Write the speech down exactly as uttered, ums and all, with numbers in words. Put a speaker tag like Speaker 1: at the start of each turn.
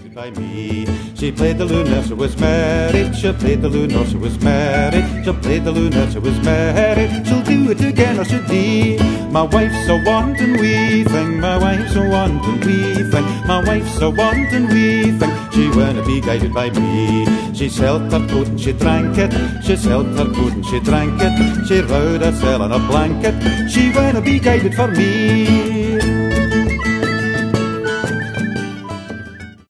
Speaker 1: guided by me. She played the loon, she was married. She played the loon, she was married. She played the loon, she was married. She'll do it again, or should he? My wife's a wanton wee thing. My wife's a wanton wee thing. My wife's a wanton wee thing. She wanna be guided by me. She selt her coat and she drank it. She selt her coat and she drank it. She rowed herself in a blanket. She wanna be guided for me.